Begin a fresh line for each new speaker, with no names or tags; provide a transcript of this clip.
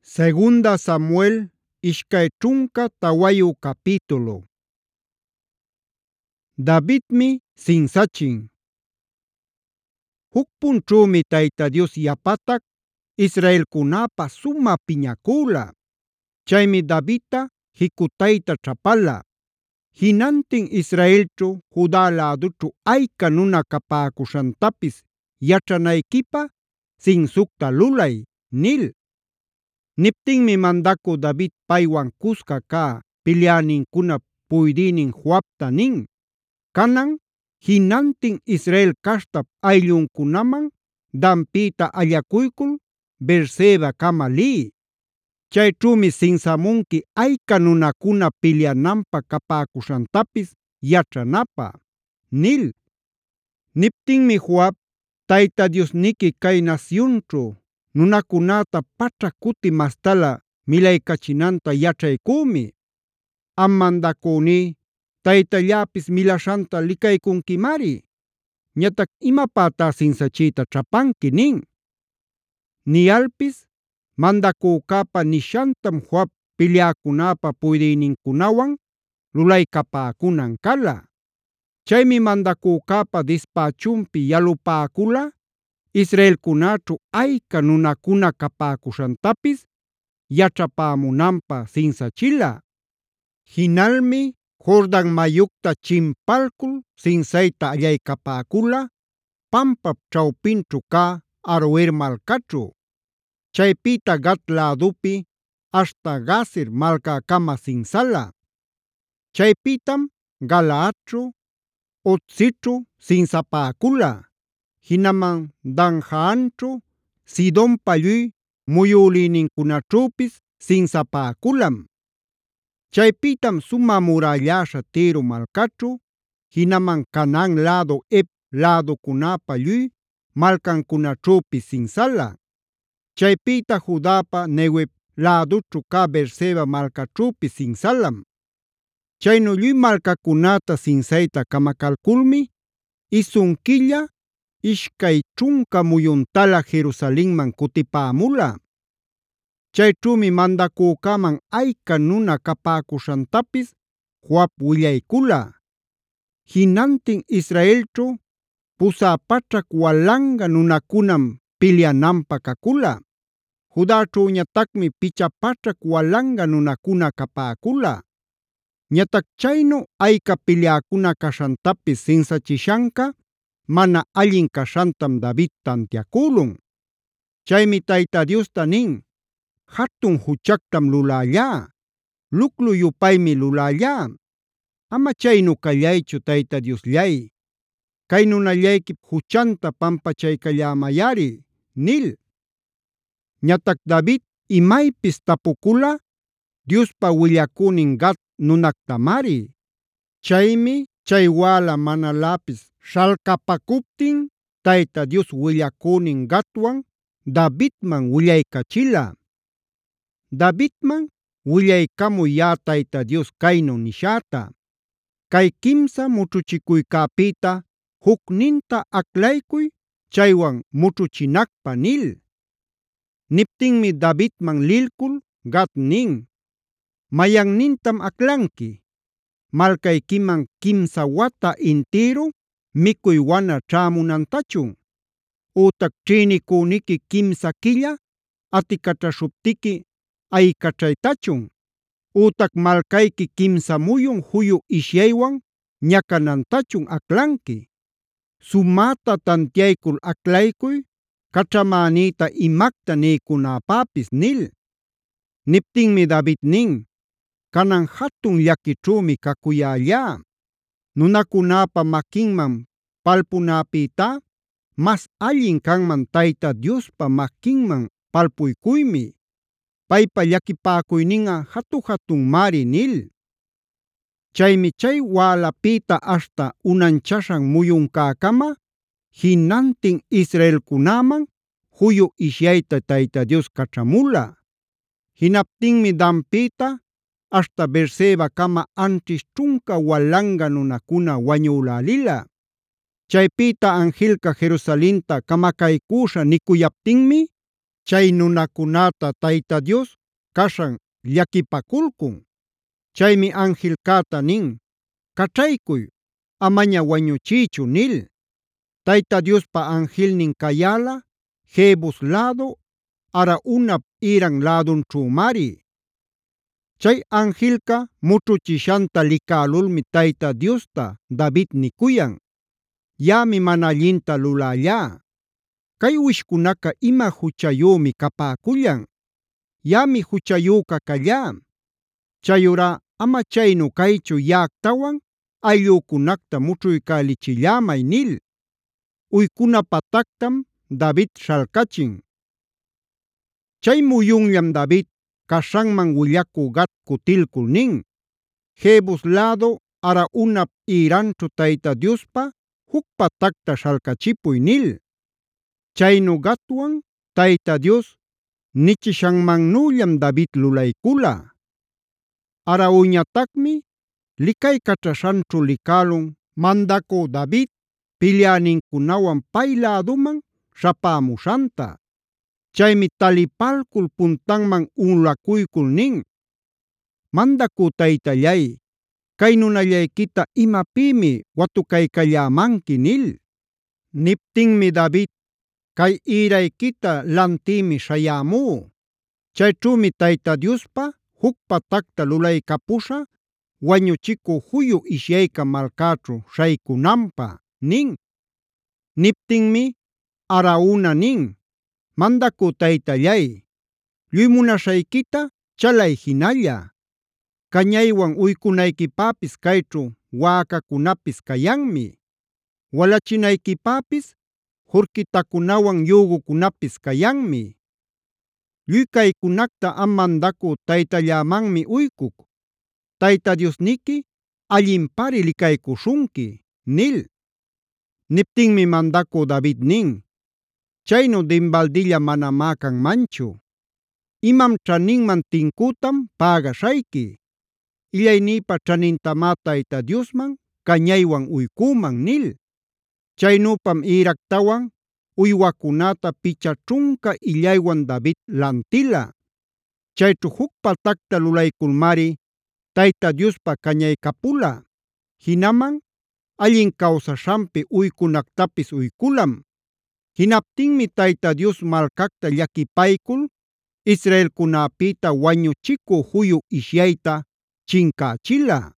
Segunda Samuel ishkay ćhunka tawayu capítulo. Davidmi sinsachin. Huk punćhümi Tayta Dios yapatak Israelkunapa sumä piñakula. Chaymi Davidta jikutayta ćhapala. Jinantin Israelćhu Juda lädućhu ayka nuna kapäkuśhantapis yaćhanayquipaq sinsucta lulay nil. Niptinmi mandacü David paywan cusca cä pilyänincuna puydïnin Joabta nin: “Canan jinantin Israel caśhtap aylluncunaman Danpïta allacuycul Beersebacama liy. Chayćhümi sinsamunqui ayca nunacuna pilyananpaq capäcuśhantapis yaćhanapä” nil. Niptinmi Joab: “Tayta Diosniqui cay nasyunćhu nunacunäta paćhac cuti mastala milaycachinanta yaćhaycümi. Am mandacüní taytalläpis milaśhanta licaycunquimari. Ñatac ¿imapätá sinsachiyta ćhapanqui?” nin. Niyalpis mandacücäpa nishantam Joab pilyäcunäpa puydïnincunawan lulaycapäcunan cala. Chaymi mandacücäpa dispächunpi yalupäcula Israelcunäćhu ayca nunacuna capäcuśhantapis yaćhapämunanpaq sinsachila. Jinalmi Jordan mayucta chimpalcul sinsayta allaycapäcula pampap ćhawpinćhu cä Aroer malcaćhu. Chaypïta Gat lädupi aśhta Gazer malcäcama sinsala. Chaypïtam Galaadćhu, Otzićhu sinsapäcula. Jinaman Dan-jaanćhu, Sidonpa lluy muyülïnincunaćhüpis sinsapäculam. Chaypïtam sumä murälläśha Tiro malcaćhu, jinaman Canaan lädu Heb läducunäpa lluy malcancunaćhüpis sinsala. Chaypïta Judapa Neguev lädućhu cä Beerseba malcaćhüpis sinsalam. Chaynu lluy malcacunäta sinsayta camacalculmi isun quilla ishkay ćhunka muyuntala Jerusalenman kutipämula. Chayćhümi mandacücäman ayca nuna capäcuśhantapis Joab willaycula. Jinantin Israelćhu pusä pachrak walanga nunacunam pilyananpaq cacula. Judaćhüñatacmi picha pachrak walanga nunacuna capäcula. Ñatac chaynu ayca pilyäcuna caśhantapis sinsachishanca mana allin caśhantam David tantiaculun. Chaymi Tayta Diosta nin: “Hatun juchactam lulällá, luclu yupaymi lulällá. Ama chaynu callaychu Tayta Diosllay. Cay nunallayquip juchanta pampachaycallämayari” nil. Ñatac David imaypis tapucula Diospa willacünin Gad nunactamari. Chaymi chay wäla manaläpis śhalcapacuptin Tayta Dios willacünin Gadwan Davidman willaycachila: “Davidman willaycamuy yaꞌa Tayta Dios caynu nishäta: ‘Kay kimsa mućhuchicuycäpïta jucninta aclaycuy chaywan mućhuchinacpä’ nil”. Niptinmi Davidman lilcul Gad nin: “¿Mayannintam aclanqui? ¿Malcayquiman quimsa wata intiru micuy wana ćhämunantachun? Ütac ćhïnicüniqui quimsa quilla aticaćhaśhuptiqui ayicachaytachun? Ütac malcayqui quimsa muyun juyu ishyaywan ñacanantachun aclanqui? Sumäta tantiaycul aclaycuy caćhamänïta imacta niycunäpäpis” nil. Niptinmi David nin: “Canan jatun llaquićhümi cacuyällá. Nunacunäpa maquinman palpunäpïtá mas allin canman Tayta Diospa maquinman palpuycuymi. Paypa llaquipäcuyninꞌa jatu-jatunmari” nil. Chaymi chay wälapïta aśhta unanchaśhan muyuncäcama jinantin Israelcunäman juyu ishyayta Tayta Dios caćhamula. Jinaptinmi Danpïta aśhta Beersebacama anćhish ćhunka walanga nunacuna wañülälila. Chaypïta angelca Jerusalenta camacaycüśha nicuyaptinmi Chay nunacunäta Tayta Dios kaśhan llakipakulkun. Chaymi anjelkäta nin: “Kaćhaykuy, amaña wañuchiychu” nil. Tayta Diospa anjelnin cayäla Jebus lädu, Araunap Hiran lädunćhümari. Chay anjelka mućhuchishanta likälulmi Tayta Diosta David nikuyan: “Yaꞌami mana allinta lulällá. Kay uwishkunaca ima juchayümi capäkullan. Yaꞌami juchayüca callá. Chayurá ama chaynu caychu yaꞌactawan ayllücunacta mućhuycälichillämay” nil. Uykuna patactam David śhalcachin. Chay muyunllam David caśhanman willacü Gad kutilcul nin: “Jebus lädu Araunap Hiranćhu Tayta Diospa juc patacta śhalcachipuy” nil. Chaynu Gadwan Tayta Dios nichishanmannüllam David lulaycula. Arauñatacmi licaycaćhaśhanćhu licälun mandacü David pilyänincunawan pay läduman śhapämuśhanta. Chaymi talipalcul puntanman unꞌulacuycul nin: “Mandacü taytallay, cay nunallayquita ¿imapïmi watucaycallämanqui?” nil. Niptinmi David: “Cay ïrayquita lantïmi śhayämú. Chayćhümi Tayta Diospa juc patacta lulaycapuśhä wañuchicü juyu ishyayca malcäćhu śhaycunanpä” nin. Niptinmi Arauna nin: “Mandacü taytallay, lluy munaśhayquita chalay jinalla. Cañaywan uycunayquipäpis cayćhu wäcacunapis cayanmi. Walachinayquipäpis jurquitacunawan yügucunapis cayanmi. Lluy caycunacta am mandacü taytallämanmi uycuc. Tayta Diosniqui allinpari licaycuśhunqui” nil. Niptinmi mandacü David nin: “Chaynu dinbaldilla manamá canmanchu. Imam ćhaninman tincütam pägaśhayqui. Illaynïpa ćhanintamá Tayta Diosman cañaywan uyküman” nil. Chaynüpam Hiractawan uywacunäta picha ćhunka illaywan David lantila. Chayćhu juc patacta lulayculmari Tayta Diospa cañaycapula. Jinaman allin kawsaśhanpi uycunactapis uyculam. Jinaptinmi Tayta Dios malcacta llaquipaycul israelcunäpïta wañuchicü juyu ishyayta chincächila.